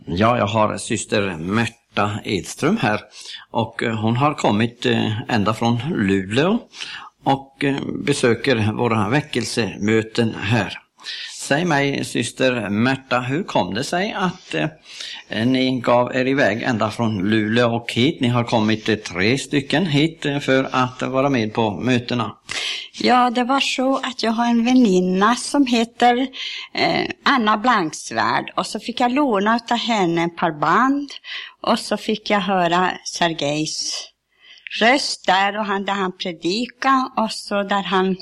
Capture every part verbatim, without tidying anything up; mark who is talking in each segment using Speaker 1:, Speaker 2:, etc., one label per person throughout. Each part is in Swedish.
Speaker 1: Ja, jag har syster Märta Edström här och hon har kommit ända från Luleå och besöker våra väckelsemöten här. Säg mig, syster Märta, hur kom det sig att eh, ni gav er iväg ända från Luleå och hit? Ni har kommit eh, tre stycken hit eh, för att vara med på mötena.
Speaker 2: Ja, det var så att jag har en väninna som heter eh, Anna Blanksvärd. Och så fick jag låna av henne ett par band. Och så fick jag höra Sergejs röst där och han, där han predikade. Och så där han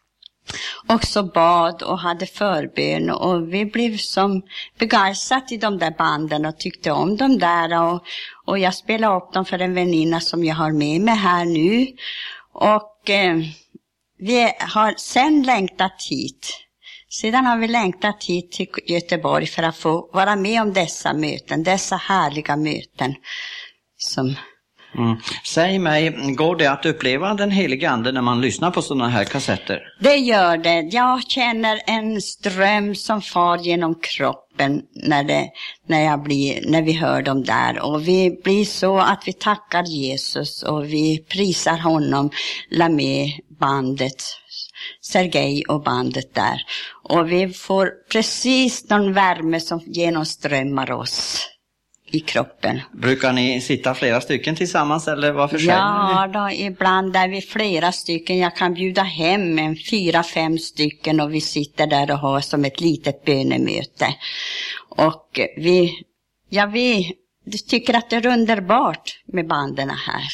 Speaker 2: också bad och hade förbön. Och vi blev som begeistrade i de där banden och tyckte om dem där. Och, och jag spelade upp dem för en väninna som jag har med mig här nu. Och Eh, vi har sen längtat hit. Sedan har vi längtat hit till Göteborg för att få vara med om dessa möten, dessa härliga möten. Som...
Speaker 1: Mm. Säg mig, går det att uppleva den heliga ande när man lyssnar på sådana här kassetter?
Speaker 2: Det gör det. Jag känner en ström som far genom kroppen när, det, när, jag blir, när vi hör dem där. Och vi blir så att vi tackar Jesus och vi prisar honom, la med bandet, Sergej och bandet där. Och vi får precis någon värme som genomströmmar oss i kroppen.
Speaker 1: Brukar ni sitta flera stycken tillsammans eller vad för sig?
Speaker 2: Ja, då, ibland är vi flera stycken. Jag kan bjuda hem en fyra, fem stycken och vi sitter där och har som ett litet bönemöte. Och vi, ja, vi tycker att det är underbart med banden här.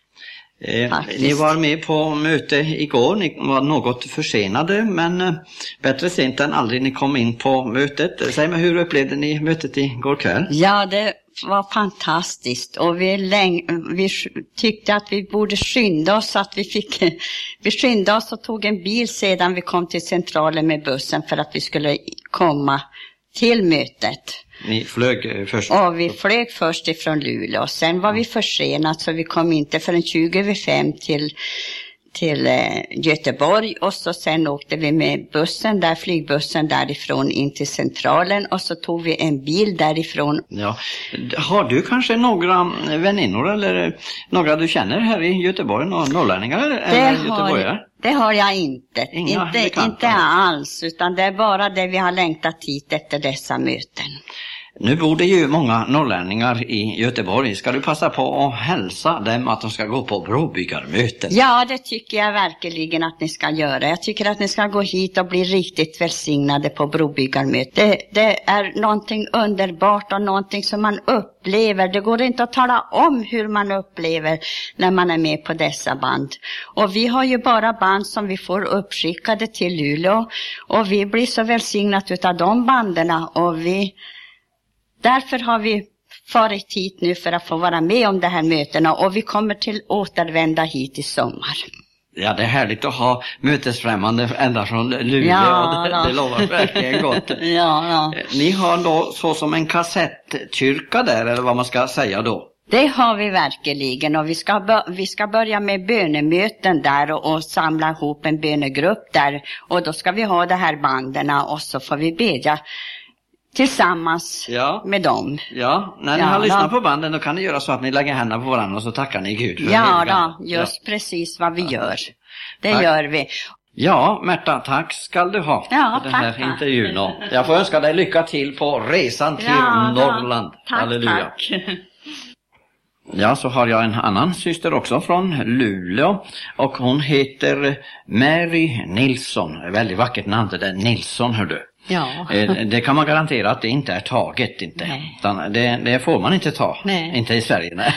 Speaker 1: Eh, ni var med på möte igår, ni var något försenade men eh, bättre sent än aldrig ni kom in på mötet. Säg mig, hur upplevde ni mötet igår kväll?
Speaker 2: Ja, det var fantastiskt och vi, läng- vi tyckte att vi borde skynda oss så att vi fick vi skyndade oss och tog en bil sedan vi kom till centralen med bussen för att vi skulle komma till mötet.
Speaker 1: Ni flög först?
Speaker 2: Ja, vi flög först ifrån Luleå. Sen var vi försenat så vi kom inte förrän tjugo över fem till, till eh, Göteborg. Och så sen åkte vi med bussen där, flygbussen därifrån in till centralen. Och så tog vi en bil därifrån.
Speaker 1: Ja. Har du kanske några väninnor eller några du känner här i Göteborg? Några norrlänningar eller göteborgare?
Speaker 2: Det har jag inte.
Speaker 1: Inga
Speaker 2: inte, inte alls, utan det är bara det vi har längtat hit efter dessa möten.
Speaker 1: Nu bor det ju många norrlänningar i Göteborg. Ska du passa på att hälsa dem att de ska gå på brobyggarmöten?
Speaker 2: Ja, det tycker jag verkligen att ni ska göra. Jag tycker att ni ska gå hit och bli riktigt välsignade på brobyggarmötet. Det, det är någonting underbart och någonting som man upplever. Det går inte att tala om hur man upplever när man är med på dessa band. Och vi har ju bara band som vi får uppskickade till Luleå. Och vi blir så välsignade av de banderna och vi... Därför har vi farit hit nu för att få vara med om det här mötena och vi kommer till återvända hit i sommar.
Speaker 1: Ja, det är härligt att ha mötesfrämmande ända från Luleå.
Speaker 2: Ja,
Speaker 1: det, det lovar verkligen gott.
Speaker 2: ja, ja.
Speaker 1: Ni har då så som en kassettkyrka där, eller vad man ska säga då?
Speaker 2: Det har vi verkligen och vi ska, bör- vi ska börja med bönemöten där och, och samla ihop en bönegrupp där. Och då ska vi ha de här banderna och så får vi bedja tillsammans ja. med dem.
Speaker 1: Ja, när ni ja, har lyssnat då. på banden då kan ni göra så att ni lägger händerna på varandra och så tackar ni Gud. För
Speaker 2: ja, då, just ja. precis vad vi ja. gör. Det tack. gör vi.
Speaker 1: Ja, Märta, tack ska du ha
Speaker 2: ja,
Speaker 1: för den
Speaker 2: tack,
Speaker 1: här intervjun. Och jag får önska dig lycka till på resan till
Speaker 2: ja,
Speaker 1: Norrland.
Speaker 2: Tack,
Speaker 1: Halleluja.
Speaker 2: Tack.
Speaker 1: Ja, så har jag en annan syster också från Luleå och hon heter Mary Nilsson. Väldigt vackert namn det där, Nilsson, hör du.
Speaker 2: Ja.
Speaker 1: Det kan man garantera att det inte är taget, inte. Utan det, det får man inte ta.
Speaker 2: Nej.
Speaker 1: Inte i Sverige. Nej.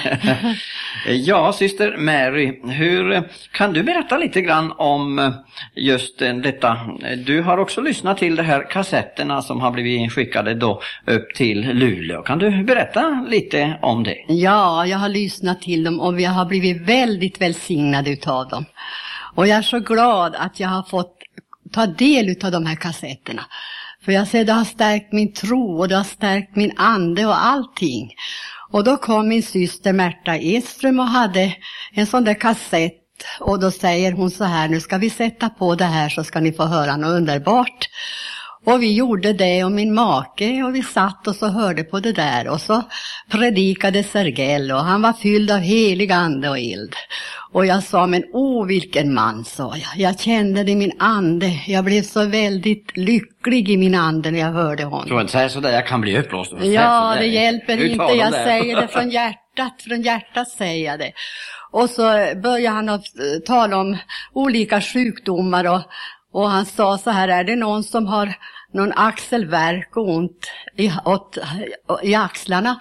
Speaker 1: Ja, syster Mary, hur kan du berätta lite grann om just detta? Du har också lyssnat till de här kassetterna som har blivit skickade då upp till Luleå. Kan du berätta lite om det?
Speaker 3: Ja, jag har lyssnat till dem och vi har blivit väldigt välsignade utav dem. Och jag är så glad att jag har fått ta del av de här kassetterna. För jag ser det har stärkt min tro och det har stärkt min ande och allting. Och då kom min syster Märta Edström och hade en sån där kassett. Och då säger hon så här, nu ska vi sätta på det här så ska ni få höra något underbart. Och vi gjorde det och min make och vi satt och så hörde på det där och så predikade Sergel och han var fylld av helig ande och eld. Och jag sa, men åh vilken man, sa jag. Jag kände det i min ande. Jag blev så väldigt lycklig i min ande när jag hörde honom.
Speaker 1: Så inte säga sådär, jag kan bli uppblåst.
Speaker 3: Ja, det hjälper
Speaker 1: Hur
Speaker 3: inte.
Speaker 1: tar de
Speaker 3: Jag
Speaker 1: det?
Speaker 3: säger det från hjärtat. Från hjärtat säger jag det. Och så började han att tala om olika sjukdomar och, och han sa så här, är det någon som har någon axelvärk och ont i, åt, i axlarna,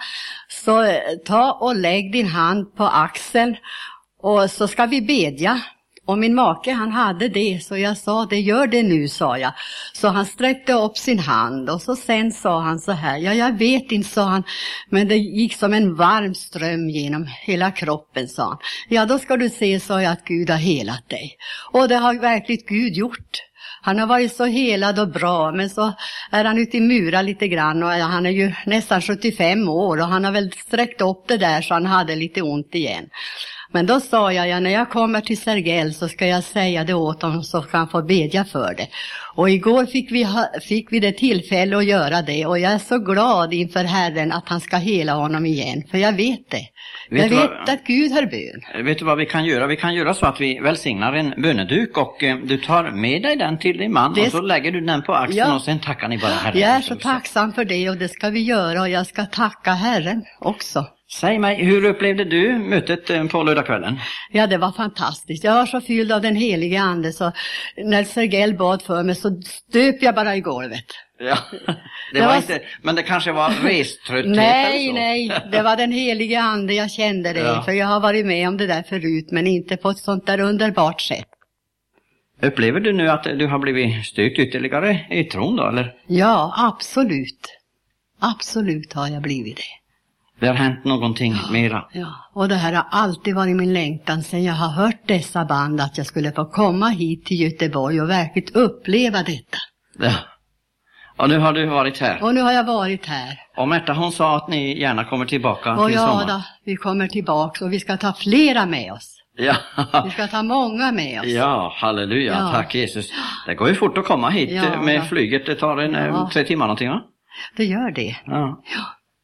Speaker 3: så ta och lägg din hand på axeln och så ska vi bedja. Och min make, han hade det, så jag sa, det gör det nu, sa jag. Så han sträckte upp sin hand och så sen sa han så här, ja jag vet inte, sa han, men det gick som en varm ström genom hela kroppen, sa han. Ja, då ska du se, sa jag, att Gud har helat dig. Och det har verkligen Gud gjort. Han har varit så helad och bra, men så är han ute i mura lite grann och han är ju nästan sjuttiofem år och han har väl sträckt upp det där så han hade lite ont igen. Men då sa jag, ja, när jag kommer till Sergel så ska jag säga det åt honom så kan han få bedja för det. Och igår fick vi, ha, fick vi det tillfälle att göra det och jag är så glad inför Herren att han ska hela honom igen. För jag vet det. Vet jag vet vad, att Gud har bön.
Speaker 1: Vet du vad vi kan göra? Vi kan göra så att vi välsignar en böneduk och eh, du tar med dig den till din man det... och så lägger du den på axeln ja. Och sen tackar ni bara Herren.
Speaker 3: Jag är så tacksam för det och det ska vi göra och jag ska tacka Herren också.
Speaker 1: Säg mig, hur upplevde du mötet på lördagskvällen?
Speaker 3: Ja, det var fantastiskt. Jag var så fylld av den helige ande så när Sergel bad för mig så stöp jag bara i golvet.
Speaker 1: Ja, det, det var, var inte, men det kanske var reströtthet
Speaker 3: nej,
Speaker 1: eller så.
Speaker 3: Nej, det var den helige ande, jag kände det. Ja. För jag har varit med om det där förut men inte på ett sånt där underbart sätt.
Speaker 1: Upplever du nu att du har blivit styrkt ytterligare i tron då, eller?
Speaker 3: Ja, absolut. Absolut har jag blivit det.
Speaker 1: Det har hänt någonting
Speaker 3: ja,
Speaker 1: mera.
Speaker 3: Ja, och det här har alltid varit min längtan sedan jag har hört dessa band att jag skulle få komma hit till Göteborg och verkligen uppleva detta.
Speaker 1: Ja. Och nu har du varit här.
Speaker 3: Och nu har jag varit här.
Speaker 1: Och Märta, hon sa att ni gärna kommer tillbaka
Speaker 3: och
Speaker 1: till
Speaker 3: ja,
Speaker 1: sommaren.
Speaker 3: Då, vi kommer tillbaka och vi ska ta flera med oss.
Speaker 1: Ja.
Speaker 3: Vi ska ta många med oss.
Speaker 1: Ja, halleluja. Ja. Tack Jesus. Det går ju fort att komma hit ja, med ja. flyget. Det tar en ja. tre timmar någonting, va?
Speaker 3: Det gör det.
Speaker 1: Ja. Ja.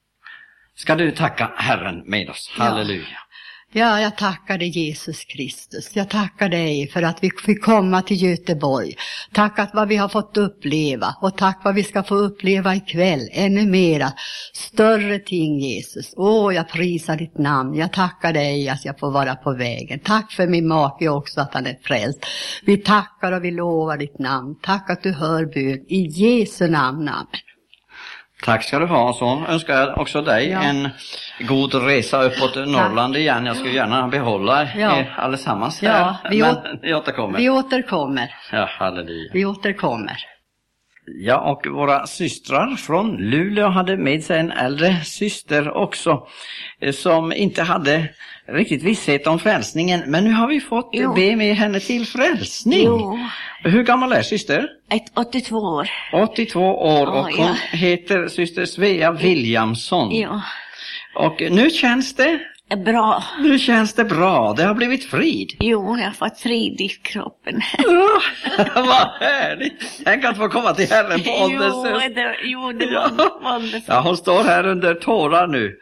Speaker 1: Ska du tacka Herren med oss? Halleluja.
Speaker 3: Ja. Ja, jag tackar dig Jesus Kristus. Jag tackar dig för att vi fick komma till Göteborg. Tack att vad vi har fått uppleva. Och tack vad vi ska få uppleva ikväll. Ännu mera. Större ting Jesus. Åh, jag prisar ditt namn. Jag tackar dig att jag får vara på vägen. Tack för min make också att han är frälst. Vi tackar och vi lovar ditt namn. Tack att du hör bön. I Jesu namn. Amen.
Speaker 1: Tack ska du ha. Så önskar jag också dig ja. en god resa uppåt Norrland Tack. igen. Jag skulle gärna behålla ja. er allesammans här.
Speaker 3: Ja, vi,
Speaker 1: Men
Speaker 3: å-
Speaker 1: vi återkommer.
Speaker 3: Vi återkommer.
Speaker 1: Ja, halleluja.
Speaker 3: Vi återkommer.
Speaker 1: Ja, och våra systrar från Luleå hade med sig en äldre syster också som inte hade riktigt visshet om frälsningen. Men nu har vi fått jo. be med henne till frälsning. Jo. Hur gammal är syster?
Speaker 2: Ett åttiotvå år.
Speaker 1: åttiotvå år och
Speaker 2: oh,
Speaker 1: hon
Speaker 2: ja.
Speaker 1: heter syster Svea Williamson.
Speaker 2: Ja.
Speaker 1: Och nu känns det...
Speaker 2: Bra.
Speaker 1: Nu känns det bra. Det har blivit frid.
Speaker 2: Jo, jag har fått frid i kroppen.
Speaker 1: Ja, vad härligt. Tänk att få komma till Herren på ålders.
Speaker 2: Jo, det, jo, det
Speaker 1: ja.
Speaker 2: var det.
Speaker 1: Ja, hon står här under tårar nu.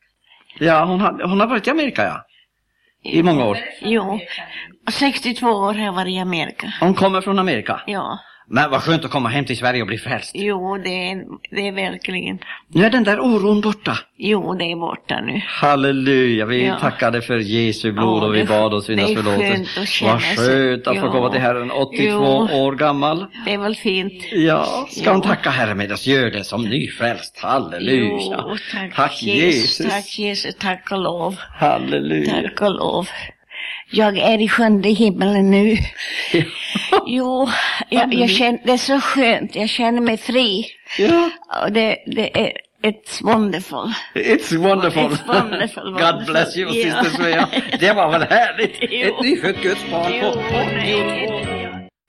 Speaker 1: Ja, hon har, hon har varit i Amerika, ja. I många år.
Speaker 2: Jo, sextiotvå år har jag varit i Amerika.
Speaker 1: Hon kommer från Amerika?
Speaker 2: Ja.
Speaker 1: Men vad skönt att komma hem till Sverige och bli frälst.
Speaker 2: Jo, det är, det är verkligen.
Speaker 1: Nu är den där oron borta.
Speaker 2: Jo, det är borta nu.
Speaker 1: Halleluja, vi ja. tackade för Jesu blod ja, och vi bad oss vinnas förlåtelse. Vad skönt att ja. få komma till Herren, åttiotvå jo. år gammal.
Speaker 2: Det är väl fint.
Speaker 1: Ja, ska ja. hon tacka Herren med oss, gör det som nyfrälst. Halleluja.
Speaker 2: Jo, tack,
Speaker 1: tack
Speaker 2: Jesus.
Speaker 1: Jesus.
Speaker 2: Tack Jesus, tack och lov.
Speaker 1: Halleluja.
Speaker 2: Tack och lov. Jag är i sjunde himmelen nu. Ja. Jo, jag, jag känner, det är så skönt. Jag känner mig fri.
Speaker 1: Ja.
Speaker 2: Och det, det är it's wonderful.
Speaker 1: It's wonderful.
Speaker 2: It's wonderful.
Speaker 1: God
Speaker 2: wonderful.
Speaker 1: bless you,
Speaker 2: ja.
Speaker 1: syster Svea. Det var väl härligt.
Speaker 2: Jo.
Speaker 1: Ett nyfött Guds barn
Speaker 2: jo,
Speaker 1: på
Speaker 2: nej.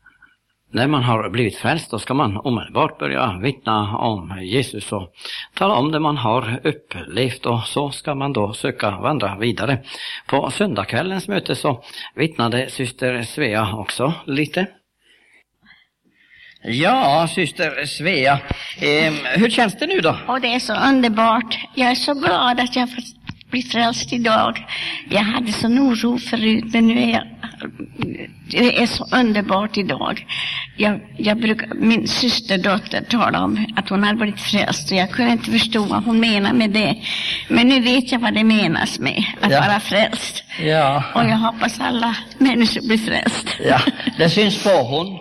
Speaker 1: När man har blivit frälst, då ska man omedelbart börja vittna om Jesus och tala om det man har upplevt, och så ska man då söka vandra vidare. På söndagskvällens möte så vittnade syster Svea också lite. Ja, syster Svea. Eh, hur känns det nu då?
Speaker 4: Och det är så underbart. Jag är så glad att jag får bli frälst idag. Jag hade sån oro förut, men nu är jag... Det är så underbart idag. Jag, jag brukar, min systerdotter talade om att hon hade blivit frälst, och jag kunde inte förstå vad hon menar med det. Men nu vet jag vad det menas med att
Speaker 1: Ja.
Speaker 4: vara frälst.
Speaker 1: Ja.
Speaker 4: Och jag hoppas alla människor blir frälst.
Speaker 1: Ja, det syns på hon.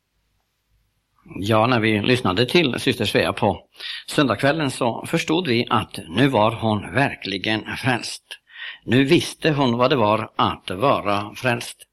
Speaker 1: Ja, när vi lyssnade till syster Svea på söndagskvällen så förstod vi att nu var hon verkligen frälst. Nu visste hon vad det var att vara frälst.